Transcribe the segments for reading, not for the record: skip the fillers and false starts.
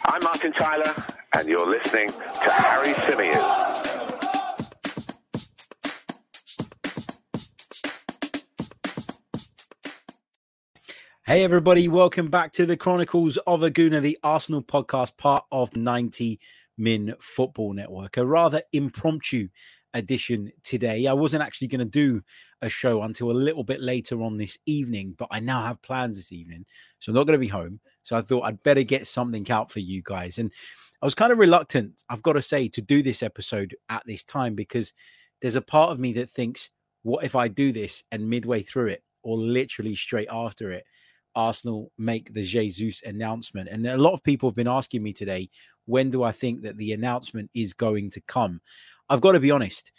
I'm Martin Tyler, and you're listening to Harry Symeou. Hey everybody, welcome back to the Chronicles of a Gooner, the Arsenal podcast, part of 90 Min Football Network. A rather impromptu edition today. I wasn't actually going to do a show until a little bit later on this evening, but I now have plans this evening, so I'm not going to be home. So I thought I'd better get something out for you guys. And I was kind of reluctant, I've got to say, to do this episode at this time because there's a part of me that thinks, what if I do this and midway through it, or literally straight after it, Arsenal make the Jesus announcement? And a lot of people have been asking me today, when do I think that the announcement is going to come? I've got to be honest.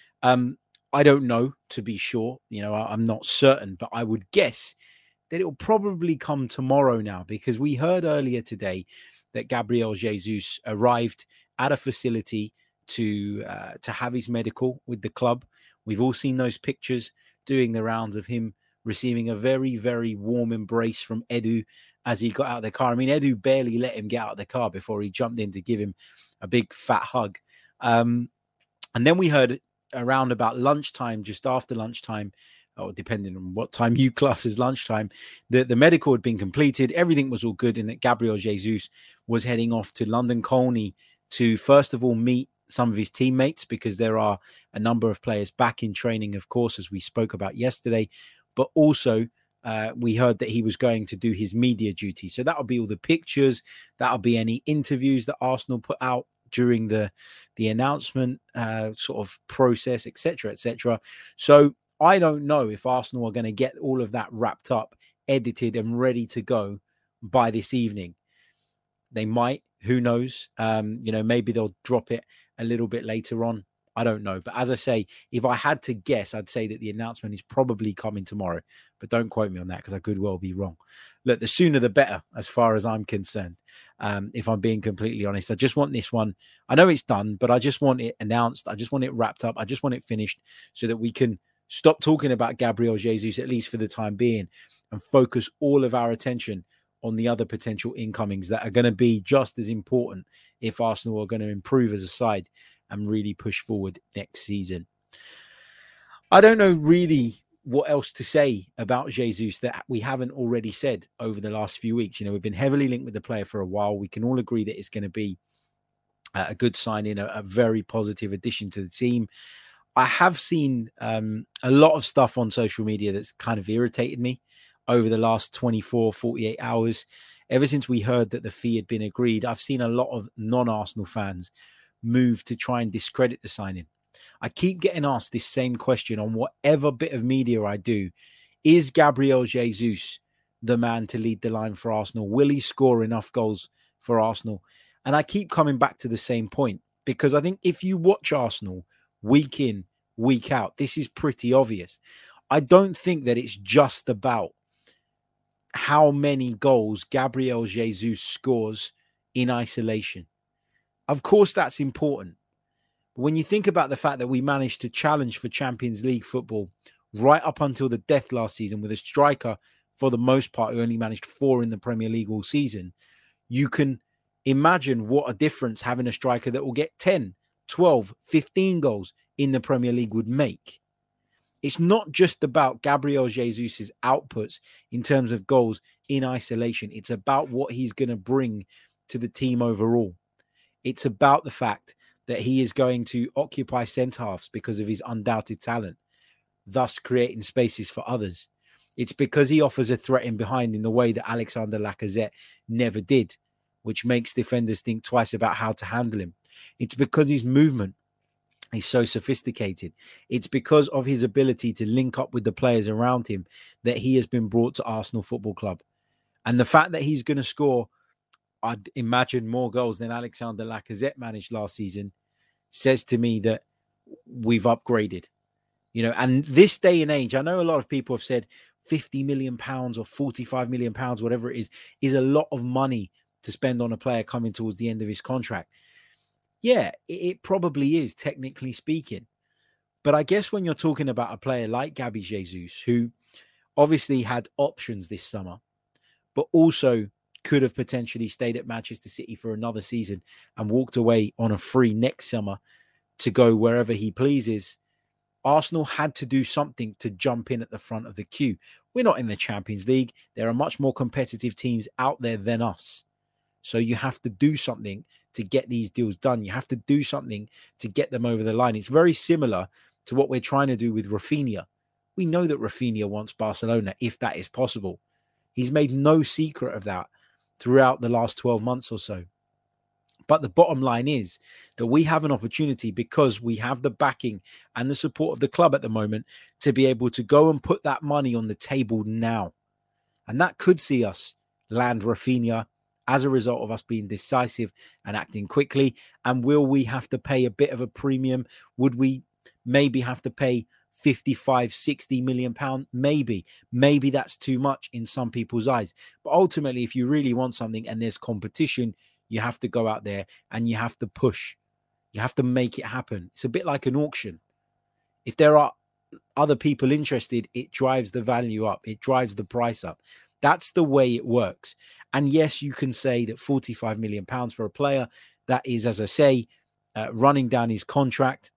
I don't know, to be sure. You know, I'm not certain, but I would guess that it'll probably come tomorrow now, because we heard earlier today that Gabriel Jesus arrived at a facility to have his medical with the club. We've all seen those pictures doing the rounds of him receiving a very, very warm embrace from Edu as he got out of the car. I mean, Edu barely let him get out of the car before he jumped in to give him a big fat hug. And then we heard around about lunchtime, just after lunchtime, or depending on what time you class as lunchtime, that the medical had been completed. Everything was all good, and that Gabriel Jesus was heading off to London Colney to, first of all, meet some of his teammates, because there are a number of players back in training, of course, as we spoke about yesterday. But also, we heard that he was going to do his media duty. So that'll be all the pictures. That'll be any interviews that Arsenal put out during the announcement sort of process, etc., etc. So I don't know if Arsenal are going to get all of that wrapped up, edited and ready to go by this evening. They might. Who knows? Maybe they'll drop it a little bit later on. I don't know. But as I say, if I had to guess, I'd say that the announcement is probably coming tomorrow. But don't quote me on that, because I could well be wrong. Look, the sooner the better, as far as I'm concerned. If I'm being completely honest, I just want this one. I know it's done, but I just want it announced. I just want it wrapped up. I just want it finished so that we can stop talking about Gabriel Jesus, at least for the time being, and focus all of our attention on the other potential incomings that are going to be just as important if Arsenal are going to improve as a side and really push forward next season. I don't know really what else to say about Jesus that we haven't already said over the last few weeks. You know, we've been heavily linked with the player for a while. We can all agree that it's going to be a good sign-in, a very positive addition to the team. I have seen a lot of stuff on social media that's kind of irritated me over the last 24, 48 hours. Ever since we heard that the fee had been agreed, I've seen a lot of non-Arsenal fans move to try and discredit the signing. I keep getting asked this same question on whatever bit of media I do. Is Gabriel Jesus the man to lead the line for Arsenal? Will he score enough goals for Arsenal? And I keep coming back to the same point, because I think if you watch Arsenal week in, week out, this is pretty obvious. I don't think that it's just about how many goals Gabriel Jesus scores in isolation. Of course, that's important. But when you think about the fact that we managed to challenge for Champions League football right up until the death last season with a striker, for the most part, who only managed 4 in the Premier League all season, you can imagine what a difference having a striker that will get 10, 12, 15 goals in the Premier League would make. It's not just about Gabriel Jesus' outputs in terms of goals in isolation. It's about what he's going to bring to the team overall. It's about the fact that he is going to occupy centre-halves because of his undoubted talent, thus creating spaces for others. It's because he offers a threat in behind in the way that Alexander Lacazette never did, which makes defenders think twice about how to handle him. It's because his movement is so sophisticated. It's because of his ability to link up with the players around him that he has been brought to Arsenal Football Club. And the fact that he's going to score, I'd imagine, more goals than Alexander Lacazette managed last season says to me that we've upgraded. You know, and this day and age, I know a lot of people have said £50 million or £45 million, whatever it is a lot of money to spend on a player coming towards the end of his contract. Yeah, it probably is, technically speaking. But I guess when you're talking about a player like Gabby Jesus, who obviously had options this summer, but also could have potentially stayed at Manchester City for another season and walked away on a free next summer to go wherever he pleases. Arsenal had to do something to jump in at the front of the queue. We're not in the Champions League. There are much more competitive teams out there than us. So you have to do something to get these deals done. You have to do something to get them over the line. It's very similar to what we're trying to do with Rafinha. We know that Rafinha wants Barcelona, if that is possible. He's made no secret of that throughout the last 12 months or so. But the bottom line is that we have an opportunity, because we have the backing and the support of the club at the moment, to be able to go and put that money on the table now. And that could see us land Rafinha as a result of us being decisive and acting quickly. And will we have to pay a bit of a premium? Would we maybe have to pay 55, 60 million pounds? Maybe that's too much in some people's eyes. But ultimately, if you really want something and there's competition, you have to go out there and you have to push. You have to make it happen. It's a bit like an auction. If there are other people interested, it drives the value up. It drives the price up. That's the way it works. And yes, you can say that 45 million pounds for a player that is, as I say, running down his contract.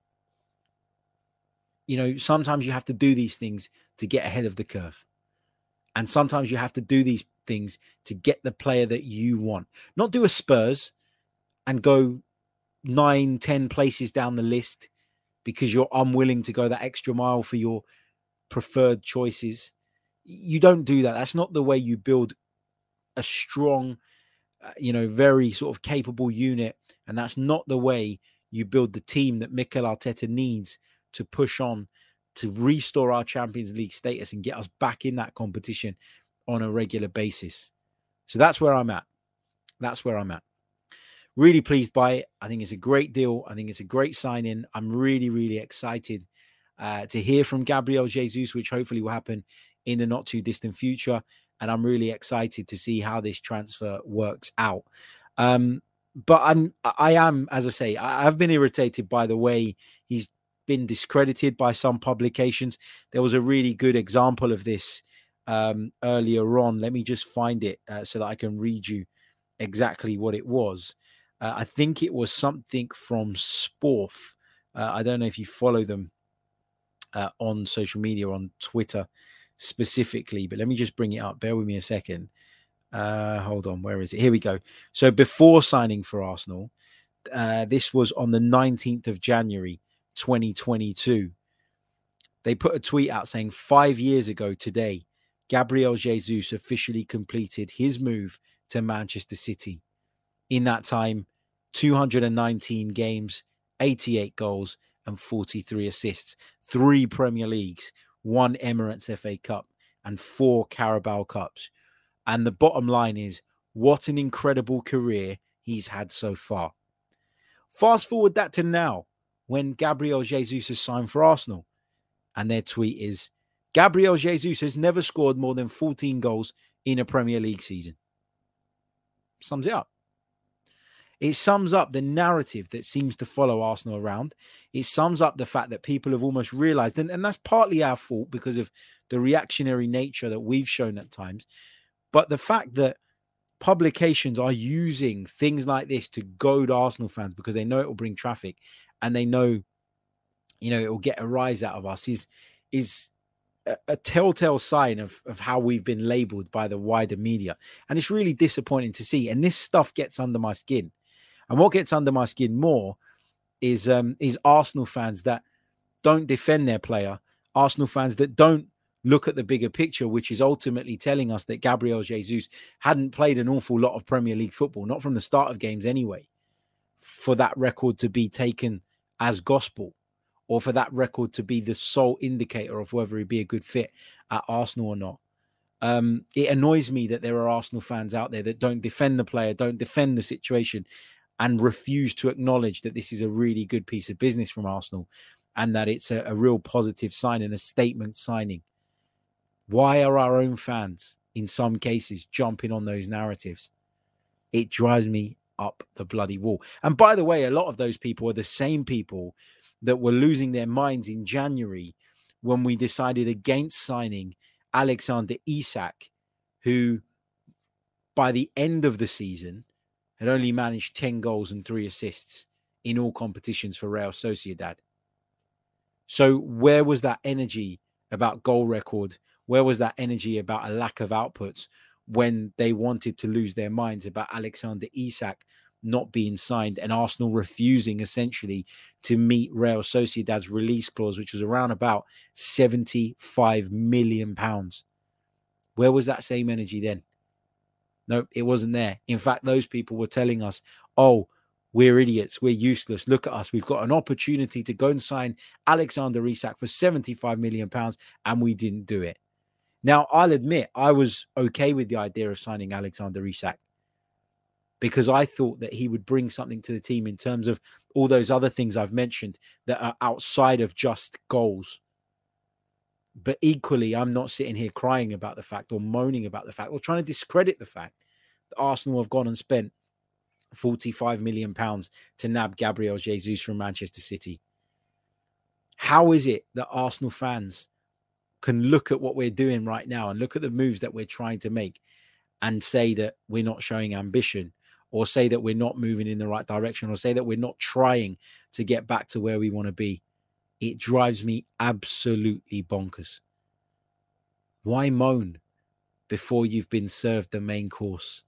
You know, sometimes you have to do these things to get ahead of the curve. And sometimes you have to do these things to get the player that you want. Not do a Spurs and go 9, 10 places down the list because you're unwilling to go that extra mile for your preferred choices. You don't do that. That's not the way you build a strong, very sort of capable unit. And that's not the way you build the team that Mikel Arteta needs to push on to restore our Champions League status and get us back in that competition on a regular basis. So that's where I'm at. Really pleased by it. I think it's a great deal. I think it's a great sign-in. I'm really, really excited to hear from Gabriel Jesus, which hopefully will happen in the not too distant future. And I'm really excited to see how this transfer works out. But I am, as I say, I've been irritated by the way he's been discredited by some publications. There was a really good example of this earlier on. Let me just find it so that I can read you exactly what it was. I think it was something from Sporf. I don't know if you follow them on social media, on Twitter specifically, but let me just bring it up. Bear with me a second. Hold on. Where is it? Here we go. So before signing for Arsenal, this was on the 19th of January, 2022. They put a tweet out saying 5 years ago today, Gabriel Jesus officially completed his move to Manchester City. In that time, 219 games, 88 goals and 43 assists, 3 Premier Leagues, 1 Emirates FA Cup and 4 Carabao Cups. And the bottom line is, what an incredible career he's had so far. Fast forward that to now, when Gabriel Jesus has signed for Arsenal. And their tweet is, Gabriel Jesus has never scored more than 14 goals in a Premier League season. Sums it up. It sums up the narrative that seems to follow Arsenal around. It sums up the fact that people have almost realized, and that's partly our fault because of the reactionary nature that we've shown at times, but the fact that publications are using things like this to goad Arsenal fans because they know it will bring traffic and they know, it will get a rise out of us is a telltale sign of how we've been labeled by the wider media. And it's really disappointing to see. And this stuff gets under my skin. And what gets under my skin more is Arsenal fans that don't defend their player, Arsenal fans that don't look at the bigger picture, which is ultimately telling us that Gabriel Jesus hadn't played an awful lot of Premier League football, not from the start of games anyway, for that record to be taken as gospel, or for that record to be the sole indicator of whether he'd be a good fit at Arsenal or not. It annoys me that there are Arsenal fans out there that don't defend the player, don't defend the situation, and refuse to acknowledge that this is a really good piece of business from Arsenal and that it's a real positive sign and a statement signing. Why are our own fans, in some cases, jumping on those narratives? It drives me up the bloody wall. And by the way, a lot of those people are the same people that were losing their minds in January when we decided against signing Alexander Isak, who by the end of the season, had only managed 10 goals and 3 assists in all competitions for Real Sociedad. So where was that energy about goal record? Where was that energy about a lack of outputs when they wanted to lose their minds about Alexander Isak not being signed and Arsenal refusing essentially to meet Real Sociedad's release clause, which was around about £75 million? Where was that same energy then? No, it wasn't there. In fact, those people were telling us, oh, we're idiots. We're useless. Look at us. We've got an opportunity to go and sign Alexander Isak for £75 million, and we didn't do it. Now, I'll admit I was okay with the idea of signing Alexander Isak because I thought that he would bring something to the team in terms of all those other things I've mentioned that are outside of just goals. But equally, I'm not sitting here crying about the fact or moaning about the fact or trying to discredit the fact that Arsenal have gone and spent £45 million to nab Gabriel Jesus from Manchester City. How is it that Arsenal fans can look at what we're doing right now and look at the moves that we're trying to make and say that we're not showing ambition, or say that we're not moving in the right direction, or say that we're not trying to get back to where we want to be? It drives me absolutely bonkers. Why moan before you've been served the main course?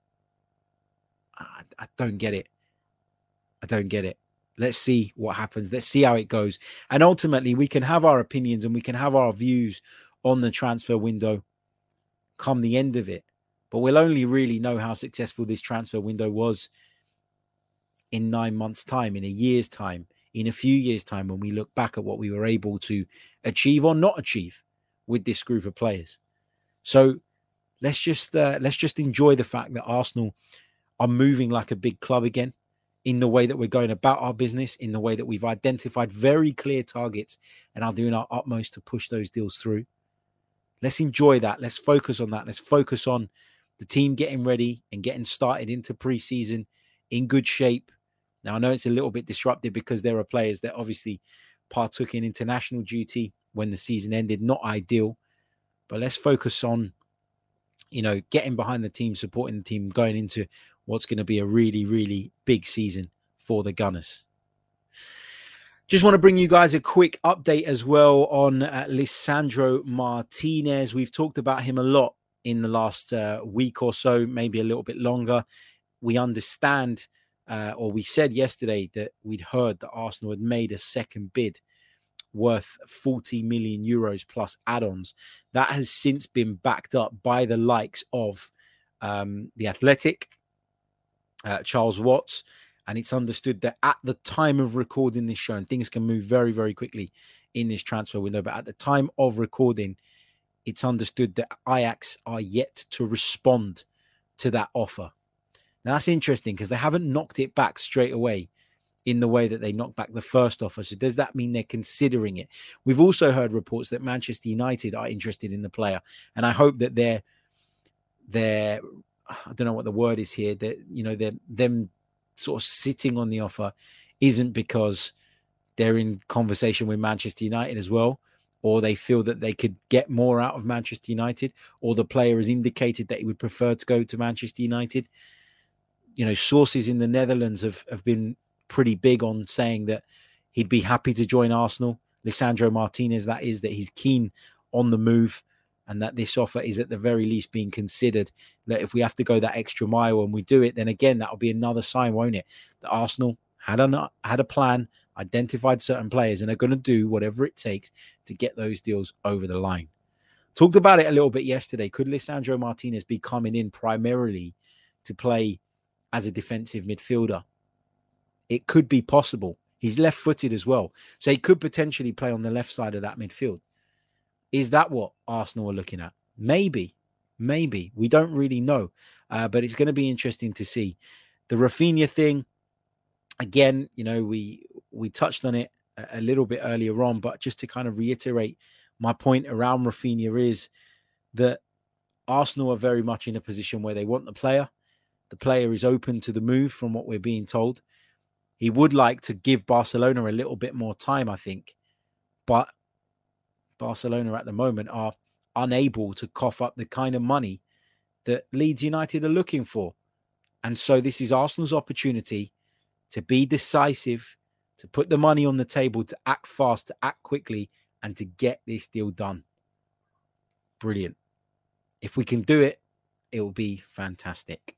I don't get it. I don't get it. Let's see what happens. Let's see how it goes. And ultimately, we can have our opinions and we can have our views on the transfer window come the end of it. But we'll only really know how successful this transfer window was in 9 months' time, in a year's time, in a few years' time, when we look back at what we were able to achieve or not achieve with this group of players. So let's just enjoy the fact that Arsenal are moving like a big club again, in the way that we're going about our business, in the way that we've identified very clear targets and are doing our utmost to push those deals through. Let's enjoy that. Let's focus on that. Let's focus on the team getting ready and getting started into pre-season in good shape. Now, I know it's a little bit disruptive because there are players that obviously partook in international duty when the season ended. Not ideal, but let's focus on, getting behind the team, supporting the team, going into what's going to be a really, really big season for the Gunners. Just want to bring you guys a quick update as well on Lisandro Martinez. We've talked about him a lot in the last week or so, maybe a little bit longer. We understand, or we said yesterday that we'd heard that Arsenal had made a second bid worth 40 million euros plus add-ons. That has since been backed up by the likes of The Athletic, Charles Watts, and it's understood that at the time of recording this show, and things can move very, very quickly in this transfer window, but at the time of recording, it's understood that Ajax are yet to respond to that offer. Now, that's interesting because they haven't knocked it back straight away in the way that they knocked back the first offer. So does that mean they're considering it? We've also heard reports that Manchester United are interested in the player, and I hope that they're I don't know what the word is here, that them sort of sitting on the offer isn't because they're in conversation with Manchester United as well, or they feel that they could get more out of Manchester United, or the player has indicated that he would prefer to go to Manchester United. Sources in the Netherlands have been pretty big on saying that he'd be happy to join Arsenal. Lisandro Martinez, that he's keen on the move, and that this offer is at the very least being considered. That if we have to go that extra mile and we do it, then again, that'll be another sign, won't it? That Arsenal had a plan, identified certain players, and are going to do whatever it takes to get those deals over the line. Talked about it a little bit yesterday. Could Lisandro Martinez be coming in primarily to play as a defensive midfielder? It could be possible. He's left-footed as well, so he could potentially play on the left side of that midfield. Is that what Arsenal are looking at? Maybe. We don't really know, but it's going to be interesting to see. The Rafinha thing, again, we touched on it a little bit earlier on, but just to kind of reiterate my point around Rafinha is that Arsenal are very much in a position where they want the player. The player is open to the move from what we're being told. He would like to give Barcelona a little bit more time, I think, but Barcelona at the moment are unable to cough up the kind of money that Leeds United are looking for. And so this is Arsenal's opportunity to be decisive, to put the money on the table, to act fast, to act quickly, and to get this deal done. Brilliant. If we can do it, it will be fantastic.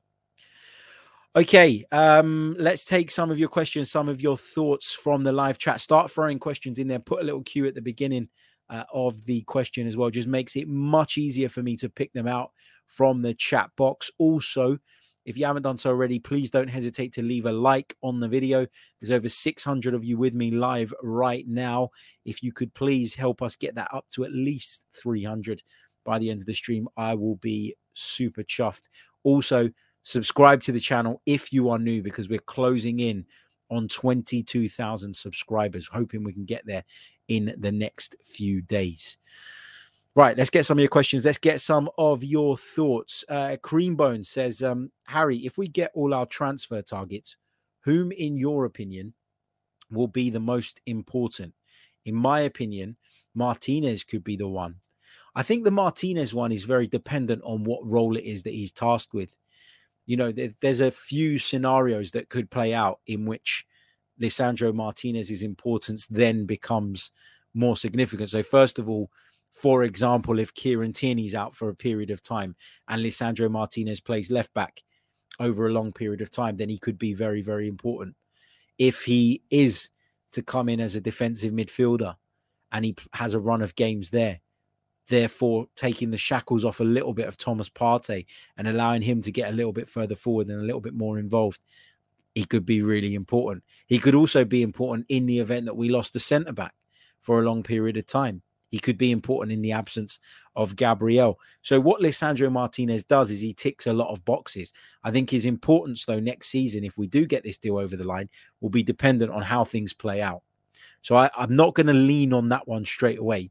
Okay, let's take some of your questions, some of your thoughts from the live chat. Start throwing questions in there. Put a little cue at the beginning of the question as well. Just makes it much easier for me to pick them out from the chat box. Also, if you haven't done so already, please don't hesitate to leave a like on the video. There's over 600 of you with me live right now. If you could please help us get that up to at least 300 by the end of the stream, I will be super chuffed. Also, subscribe to the channel if you are new, because we're closing in on 22,000 subscribers, hoping we can get there in the next few days. Right, let's get some of your questions. Let's get some of your thoughts. Creambone says, Harry, if we get all our transfer targets, whom, in your opinion, will be the most important? In my opinion, Martinez could be the one. I think the Martinez one is very dependent on what role it is that he's tasked with. You know, there's a few scenarios that could play out in which Lisandro Martinez's importance then becomes more significant. So first of all, for example, if Kieran Tierney's out for a period of time and Lisandro Martinez plays left back over a long period of time, then he could be very, very important. If he is to come in as a defensive midfielder and he has a run of games there, therefore taking the shackles off a little bit of Thomas Partey and allowing him to get a little bit further forward and a little bit more involved, he could be really important. He could also be important in the event that we lost the centre-back for a long period of time. He could be important in the absence of Gabriel. So what Lisandro Martinez does is he ticks a lot of boxes. I think his importance, though, next season, if we do get this deal over the line, will be dependent on how things play out. So I'm not going to lean on that one straight away.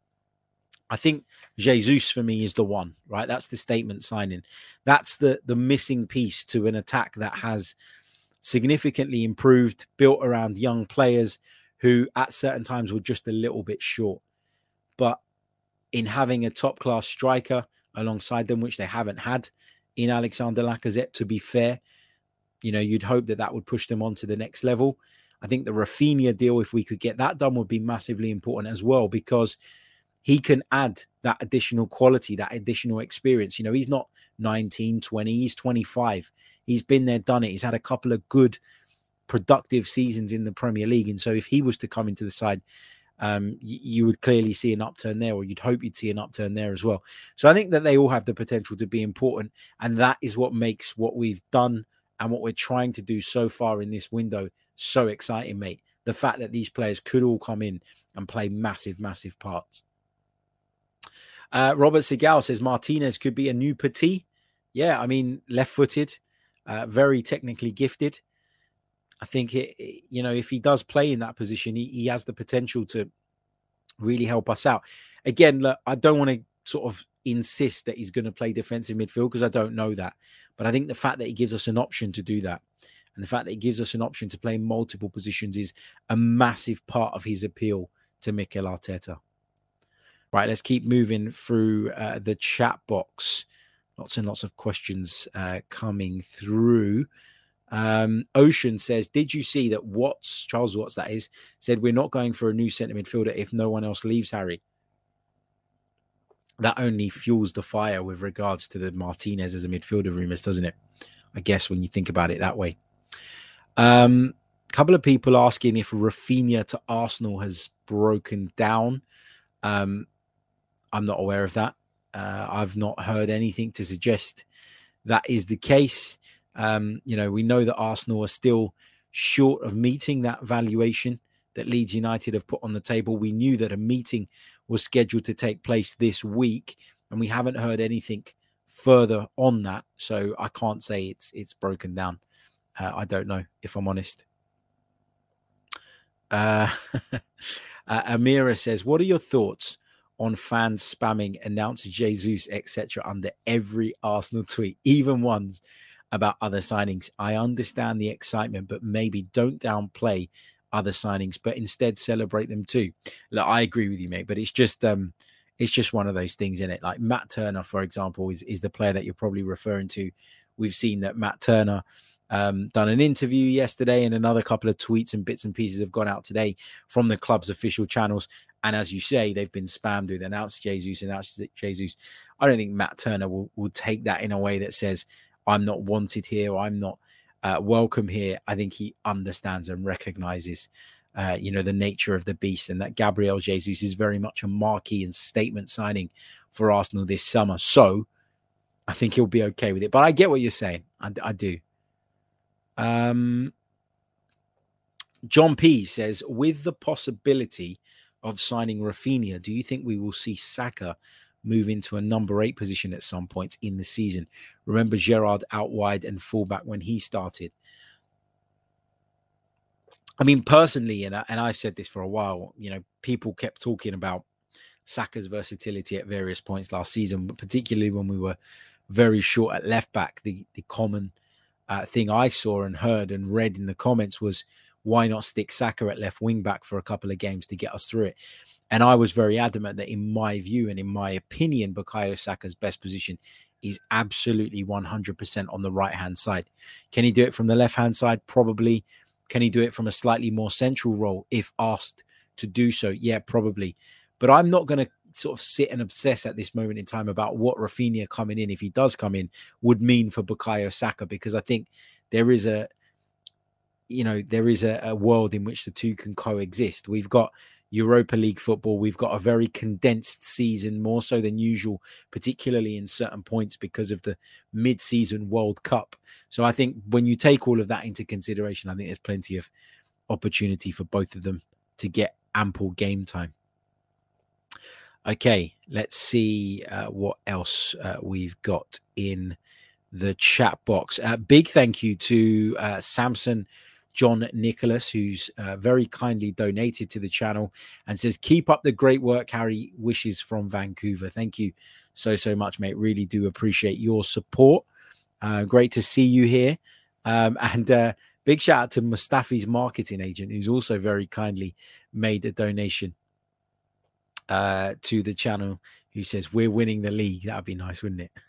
I think Jesus, for me, is the one, right? That's the statement signing. That's the missing piece to an attack that has significantly improved, built around young players who at certain times were just a little bit short. But in having a top-class striker alongside them, which they haven't had in Alexander Lacazette, to be fair, you know, you'd hope that that would push them on to the next level. I think the Rafinha deal, if we could get that done, would be massively important as well, because he can add that additional quality, that additional experience. You know, he's not 19, 20, he's 25. He's been there, done it. He's had a couple of good, productive seasons in the Premier League. And so if he was to come into the side, you would clearly see an upturn there, or you'd hope you'd see an upturn there as well. So I think that they all have the potential to be important. And that is what makes what we've done and what we're trying to do so far in this window so exciting, mate. The fact that these players could all come in and play massive, massive parts. Robert Segal says Martinez could be a new Petit. Yeah, I mean, left-footed, very technically gifted. I think, you know, if he does play in that position, he has the potential to really help us out. Again, look, I don't want to sort of insist that he's going to play defensive midfield, because I don't know that. But I think the fact that he gives us an option to do that, and the fact that he gives us an option to play multiple positions, is a massive part of his appeal to Mikel Arteta. Right, let's keep moving through the chat box. Lots and lots of questions coming through. Ocean says, did you see that Charles Watts, that is, said we're not going for a new centre midfielder if no one else leaves, Harry? That only fuels the fire with regards to the Martinez as a midfielder rumours, doesn't it? I guess when you think about it that way. A couple of people asking if Rafinha to Arsenal has broken down. I'm not aware of that. I've not heard anything to suggest that is the case. You know, we know that Arsenal are still short of meeting that valuation that Leeds United have put on the table. We knew that a meeting was scheduled to take place this week, and we haven't heard anything further on that. So I can't say it's broken down. I don't know, if I'm honest. Amira says, what are your thoughts on fans spamming announce Jesus, etc. under every Arsenal tweet, even ones about other signings? I understand the excitement, but maybe don't downplay other signings, but instead celebrate them too. Look, I agree with you, mate, but it's just it's just one of those things in it. Like Matt Turner, for example, is the player that you're probably referring to. We've seen that Matt Turner done an interview yesterday, and another couple of tweets and bits and pieces have gone out today from the club's official channels. And as you say, they've been spammed with announce Jesus. I don't think Matt Turner will take that in a way that says, I'm not wanted here, or I'm not welcome here. I think he understands and recognizes the nature of the beast, and that Gabriel Jesus is very much a marquee and statement signing for Arsenal this summer. So I think he'll be okay with it. But I get what you're saying. I do. John P says, with the possibility of signing Rafinha, do you think we will see Saka move into a number 8 position at some point in the season? Remember Gerrard out wide and fullback when he started. I mean, personally, and I said this for a while, people kept talking about Saka's versatility at various points last season, but particularly when we were very short at left back. The common thing I saw and heard and read in the comments was, why not stick Saka at left wing back for a couple of games to get us through it? And I was very adamant that, in my view and in my opinion, Bukayo Saka's best position is absolutely 100% on the right-hand side. Can he do it from the left-hand side? Probably. Can he do it from a slightly more central role if asked to do so? Yeah, probably. But I'm not going to sort of sit and obsess at this moment in time about what Rafinha coming in, if he does come in, would mean for Bukayo Saka, because I think there is a world in which the two can coexist. We've got Europa League football. We've got a very condensed season, more so than usual, particularly in certain points because of the mid-season World Cup. So I think when you take all of that into consideration, I think there's plenty of opportunity for both of them to get ample game time. Okay, let's see what else we've got in the chat box. Big thank you to Samson John Nicholas, who's very kindly donated to the channel and says, keep up the great work, Harry. Wishes from Vancouver. Thank you so much, mate. Really do appreciate your support. Great to see you here. And big shout out to Mustafi's marketing agent, who's also very kindly made a donation to the channel, who says, we're winning the league. That'd be nice, wouldn't it?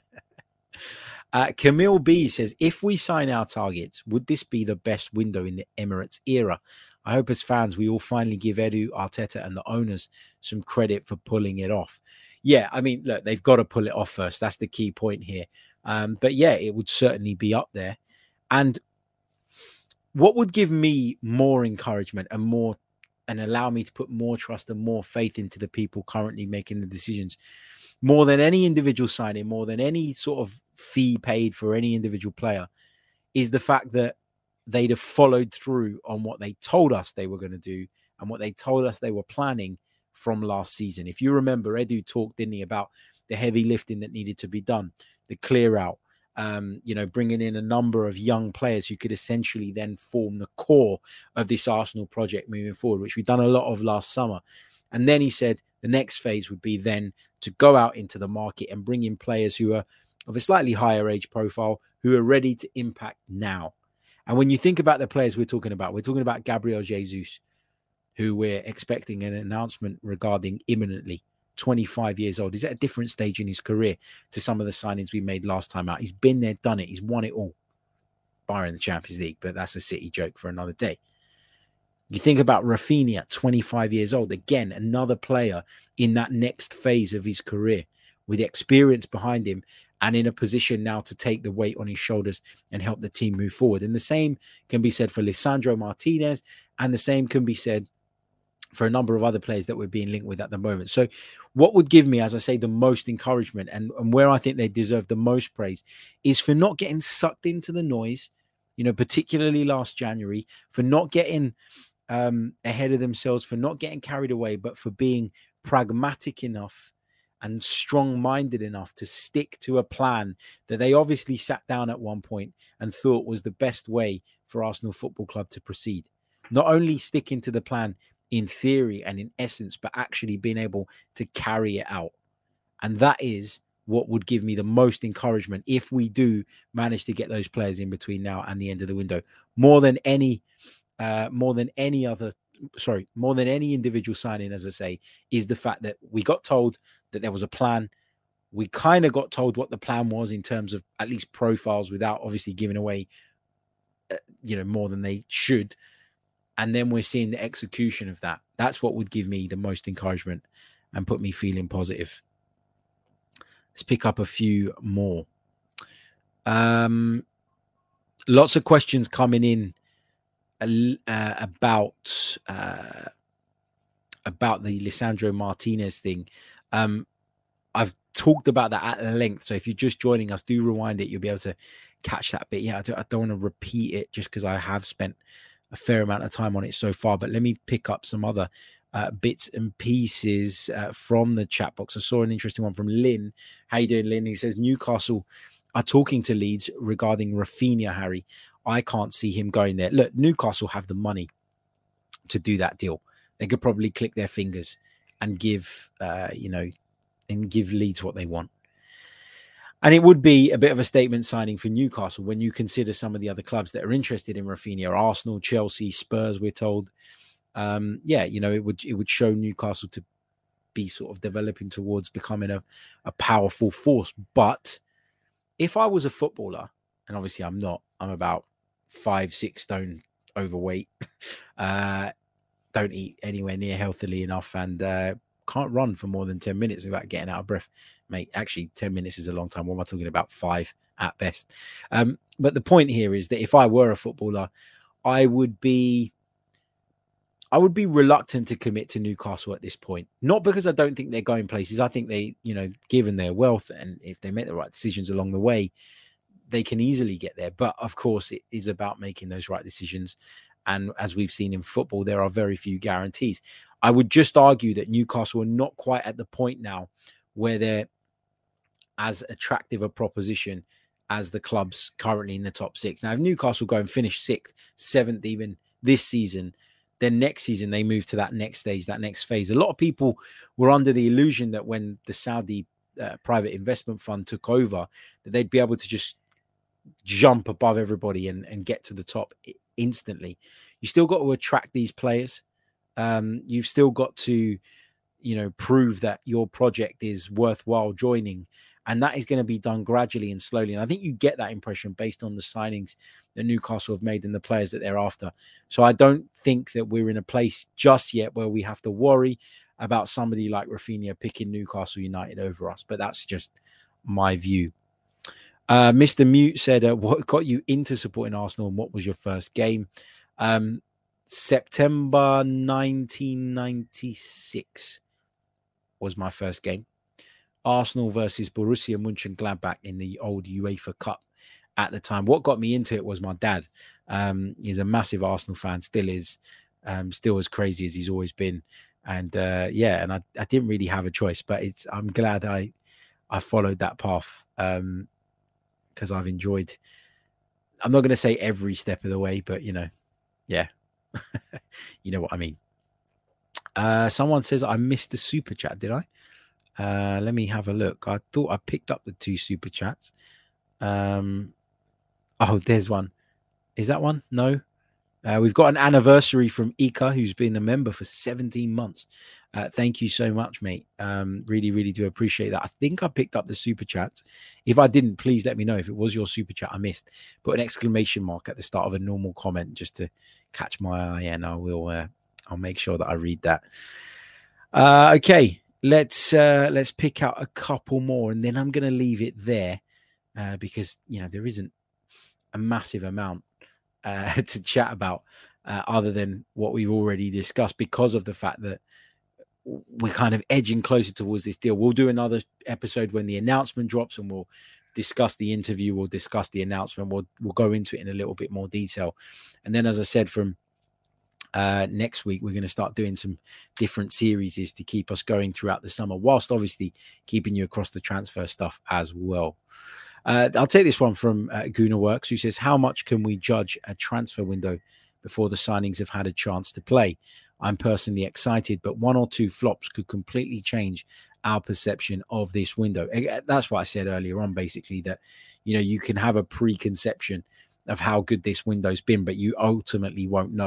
Camille B says, if we sign our targets, would this be the best window in the Emirates era? I hope as fans, we all finally give Edu, Arteta and the owners some credit for pulling it off. Yeah, I mean, look, they've got to pull it off first. That's the key point here. But yeah, it would certainly be up there. And what would give me more encouragement and allow me to put more trust and more faith into the people currently making the decisions, more than any individual signing, more than any sort of fee paid for any individual player, is the fact that they'd have followed through on what they told us they were going to do and what they told us they were planning from last season. If you remember, Edu talked, didn't he, about the heavy lifting that needed to be done, the clear out, bringing in a number of young players who could essentially then form the core of this Arsenal project moving forward, which we've done a lot of last summer. And then he said the next phase would be then to go out into the market and bring in players who are of a slightly higher age profile, who are ready to impact now. And when you think about the players we're talking about Gabriel Jesus, who we're expecting an announcement regarding imminently, 25 years old. He's at a different stage in his career to some of the signings we made last time out. He's been there, done it. He's won it all, barring the Champions League, but that's a City joke for another day. You think about Rafinha, 25 years old. Again, another player in that next phase of his career with experience behind him and in a position now to take the weight on his shoulders and help the team move forward. And the same can be said for Lisandro Martinez, and the same can be said for a number of other players that we're being linked with at the moment. So what would give me, as I say, the most encouragement and where I think they deserve the most praise is for not getting sucked into the noise, particularly last January, for not getting ahead of themselves, for not getting carried away, but for being pragmatic enough and strong-minded enough to stick to a plan that they obviously sat down at one point and thought was the best way for Arsenal Football Club to proceed. Not only sticking to the plan in theory and in essence, but actually being able to carry it out. And that is what would give me the most encouragement if we do manage to get those players in between now and the end of the window, more than any other more than any individual signing, as I say, is the fact that we got told that there was a plan. We kind of got told what the plan was in terms of at least profiles without obviously giving away, more than they should. And then we're seeing the execution of that. That's what would give me the most encouragement and put me feeling positive. Let's pick up a few more. Lots of questions coming in about the Lisandro Martinez thing. I've talked about that at length. So if you're just joining us, do rewind it. You'll be able to catch that bit. Yeah, I don't want to repeat it just because I have spent a fair amount of time on it so far. But let me pick up some other bits and pieces from the chat box. I saw an interesting one from Lynn. How you doing, Lynn? Who says Newcastle are talking to Leeds regarding Rafinha, Harry. I can't see him going there. Look, Newcastle have the money to do that deal. They could probably click their fingers and give Leeds what they want. And it would be a bit of a statement signing for Newcastle when you consider some of the other clubs that are interested in Rafinha: Arsenal, Chelsea, Spurs, we're told. It would show Newcastle to be sort of developing towards becoming a powerful force. But if I was a footballer, and obviously I'm not, I'm about 5-6 stone overweight, don't eat anywhere near healthily enough, and can't run for more than 10 minutes without getting out of breath, mate. Actually, 10 minutes is a long time. What am I talking about? 5 at best. But the point here is that if I were a footballer, I would be reluctant to commit to Newcastle at this point. Not because I don't think they're going places. I think they, given their wealth and if they make the right decisions along the way, they can easily get there. But of course, it is about making those right decisions. And as we've seen in football, there are very few guarantees. I would just argue that Newcastle are not quite at the point now where they're as attractive a proposition as the clubs currently in the top 6. Now, if Newcastle go and finish 6th, 7th even this season, then next season they move to that next stage, that next phase. A lot of people were under the illusion that when the Saudi private investment fund took over, that they'd be able to just jump above everybody and get to the top instantly. You still got to attract these players. You've still got to, prove that your project is worthwhile joining. And that is going to be done gradually and slowly. And I think you get that impression based on the signings that Newcastle have made and the players that they're after. So I don't think that we're in a place just yet where we have to worry about somebody like Rafinha picking Newcastle United over us. But that's just my view. Mr. Mute said, what got you into supporting Arsenal and what was your first game? September 1996 was my first game. Arsenal versus Borussia Mönchengladbach in the old UEFA Cup at the time. What got me into it was my dad. He's a massive Arsenal fan, still is, still as crazy as he's always been. And and I didn't really have a choice, but I'm glad I followed that path because I've enjoyed, I'm not going to say every step of the way, but you know what I mean. Someone says I missed the super chat, did I? Let me have a look. I thought I picked up the 2 super chats. Oh, there's one. Is that one? No. We've got an anniversary from Ika, who's been a member for 17 months. Thank you so much, mate. Really, really do appreciate that. I think I picked up the super chats. If I didn't, please let me know. If it was your super chat I missed, put an exclamation mark at the start of a normal comment just to catch my eye, and I will. I'll make sure that I read that. Okay. Let's pick out a couple more, and then I'm going to leave it there because there isn't a massive amount to chat about other than what we've already discussed because of the fact that we're kind of edging closer towards this deal. We'll do another episode when the announcement drops, and we'll discuss the interview. We'll discuss the announcement. We'll go into it in a little bit more detail, and then, as I said, from next week, we're going to start doing some different series to keep us going throughout the summer, whilst obviously keeping you across the transfer stuff as well. I'll take this one from Guna Works, who says, how much can we judge a transfer window before the signings have had a chance to play? I'm personally excited, but 1 or 2 flops could completely change our perception of this window. That's what I said earlier on, basically, that, you can have a preconception of how good this window's been, but you ultimately won't know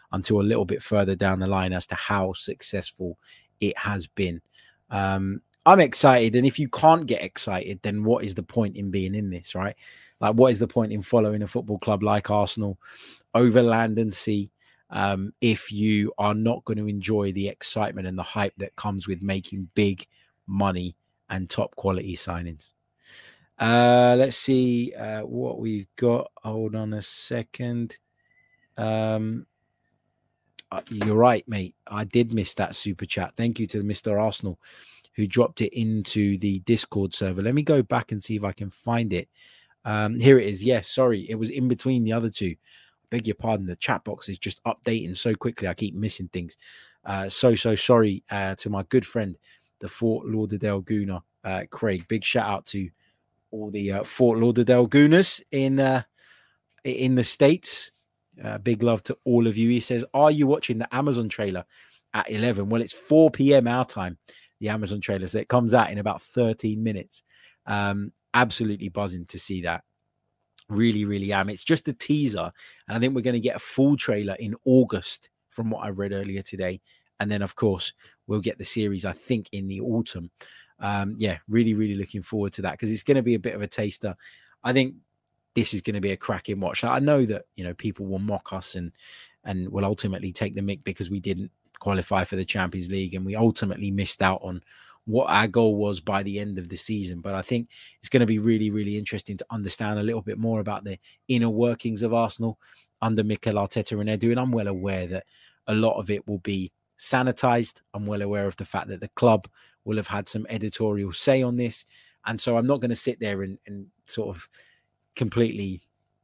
until a little bit further down the line as to how successful it has been. I'm excited. And if you can't get excited, then what is the point in being in this, right? Like, what is the point in following a football club like Arsenal over land and sea if you are not going to enjoy the excitement and the hype that comes with making big money and top quality signings? Let's see what we've got. Hold on a second. You're right, mate. I did miss that super chat. Thank you to Mr. Arsenal who dropped it into the Discord server. Let me go back and see if I can find it. Here it is. Yeah, sorry. It was in between the other two. I beg your pardon. The chat box is just updating so quickly. I keep missing things. So sorry to my good friend, the Fort Lauderdale Gooner, Craig. Big shout out to all the Fort Lauderdale Gooners in the States. Big love to all of you. He says, are you watching the Amazon trailer at 11? Well, it's 4 p.m. our time, the Amazon trailer. So it comes out in about 13 minutes. Absolutely buzzing to see that. Really, really am. It's just a teaser. And I think we're going to get a full trailer in August from what I read earlier today. And then, of course, we'll get the series, I think, in the autumn. Yeah, really, really looking forward to that because it's going to be a bit of a taster. I think this is going to be a cracking watch. I know that, people will mock us and will ultimately take the mick because we didn't qualify for the Champions League and we ultimately missed out on what our goal was by the end of the season. But I think it's going to be really, really interesting to understand a little bit more about the inner workings of Arsenal under Mikel Arteta and Edu. And I'm well aware that a lot of it will be sanitized. I'm well aware of the fact that the club will have had some editorial say on this. And so I'm not going to sit there and sort of completely,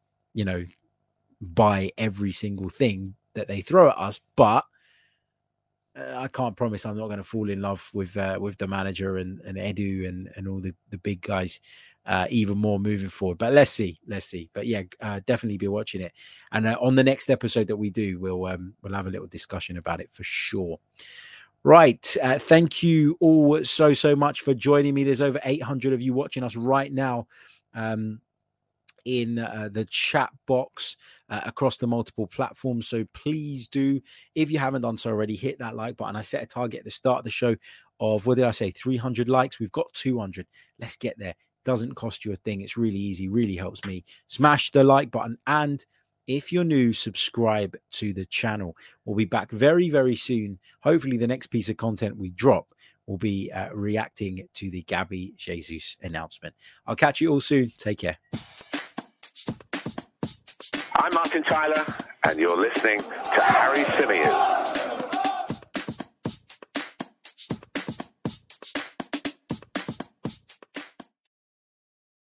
buy every single thing that they throw at us. But I can't promise I'm not going to fall in love with the manager and Edu and all the big guys even more moving forward. But let's see. But yeah, definitely be watching it. And on the next episode that we do, we'll have a little discussion about it for sure. Right. Thank you all so much for joining me. There's over 800 of you watching us right now in the chat box across the multiple platforms. So please do, if you haven't done so already, hit that like button. I set a target at the start of the show of, 300 likes. We've got 200. Let's get there. Doesn't cost you a thing. It's really easy, really helps me. Smash the like button. And if you're new, subscribe to the channel. We'll be back very, very soon. Hopefully the next piece of content we drop will be reacting to the Gabby Jesus announcement. I'll catch you all soon. Take care. I'm Martin Tyler, and you're listening to Harry Symeou.